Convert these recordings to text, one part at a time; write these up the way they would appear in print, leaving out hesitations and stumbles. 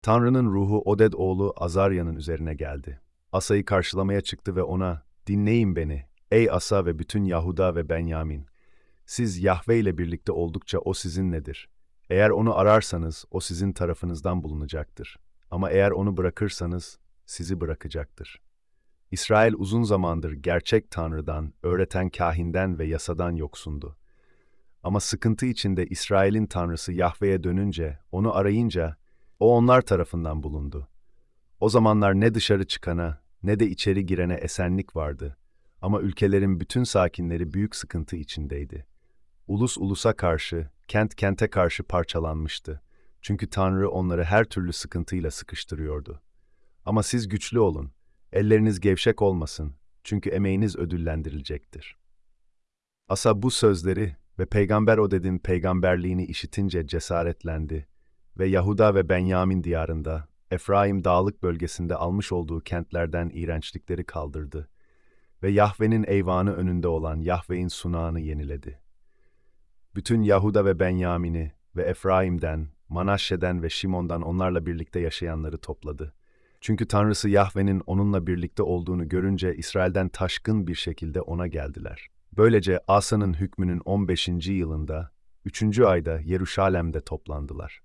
Tanrı'nın ruhu Oded oğlu Azarya'nın üzerine geldi. Asa'yı karşılamaya çıktı ve ona, "Dinleyin beni, ey Asa ve bütün Yahuda ve Benyamin. Siz Yahve ile birlikte oldukça o sizinledir. Eğer onu ararsanız o sizin tarafınızdan bulunacaktır. Ama eğer onu bırakırsanız sizi bırakacaktır." İsrail uzun zamandır gerçek Tanrı'dan, öğreten kâhinden ve yasadan yoksundu. Ama sıkıntı içinde İsrail'in Tanrısı Yahve'ye dönünce, onu arayınca, o onlar tarafından bulundu. O zamanlar ne dışarı çıkana, ne de içeri girene esenlik vardı. Ama ülkelerin bütün sakinleri büyük sıkıntı içindeydi. Ulus ulusa karşı, kent kente karşı parçalanmıştı. Çünkü Tanrı onları her türlü sıkıntıyla sıkıştırıyordu. Ama siz güçlü olun, elleriniz gevşek olmasın, çünkü emeğiniz ödüllendirilecektir. Asa bu sözleri ve Peygamber Oded'in peygamberliğini işitince cesaretlendi ve Yahuda ve Benyamin diyarında, Efraim dağlık bölgesinde almış olduğu kentlerden iğrençlikleri kaldırdı ve Yahve'nin eyvanı önünde olan Yahve'in sunağını yeniledi. Bütün Yahuda ve Benyamin'i ve Efraim'den, Manaşşe'den ve Şimon'dan onlarla birlikte yaşayanları topladı. Çünkü Tanrısı Yahve'nin onunla birlikte olduğunu görünce İsrail'den taşkın bir şekilde ona geldiler. Böylece Asa'nın hükmünün 15. yılında, 3. ayda Yeruşalem'de toplandılar.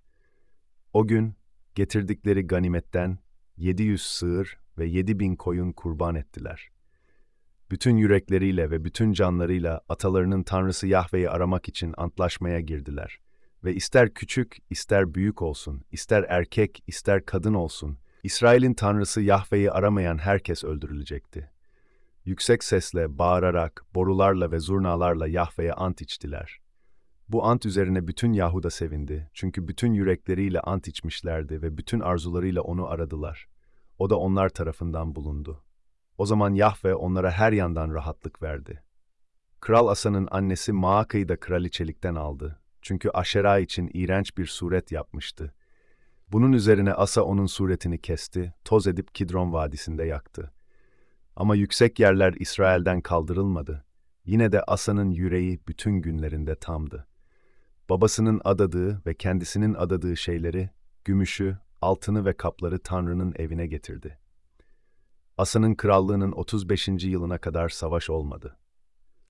O gün getirdikleri ganimetten 700 sığır ve 7.000 koyun kurban ettiler. Bütün yürekleriyle ve bütün canlarıyla atalarının Tanrısı Yahve'yi aramak için antlaşmaya girdiler. Ve ister küçük, ister büyük olsun, ister erkek, ister kadın olsun, İsrail'in Tanrısı Yahve'yi aramayan herkes öldürülecekti. Yüksek sesle, bağırarak, borularla ve zurnalarla Yahve'ye ant içtiler. Bu ant üzerine bütün Yahuda sevindi, çünkü bütün yürekleriyle ant içmişlerdi ve bütün arzularıyla onu aradılar. O da onlar tarafından bulundu. O zaman Yahve onlara her yandan rahatlık verdi. Kral Asa'nın annesi Maaka'yı da kraliçelikten aldı. Çünkü Aşera için iğrenç bir suret yapmıştı. Bunun üzerine Asa onun suretini kesti, toz edip Kidron Vadisi'nde yaktı. Ama yüksek yerler İsrail'den kaldırılmadı. Yine de Asa'nın yüreği bütün günlerinde tamdı. Babasının adadığı ve kendisinin adadığı şeyleri, gümüşü, altını ve kapları Tanrı'nın evine getirdi. Asa'nın krallığının 35. yılına kadar savaş olmadı.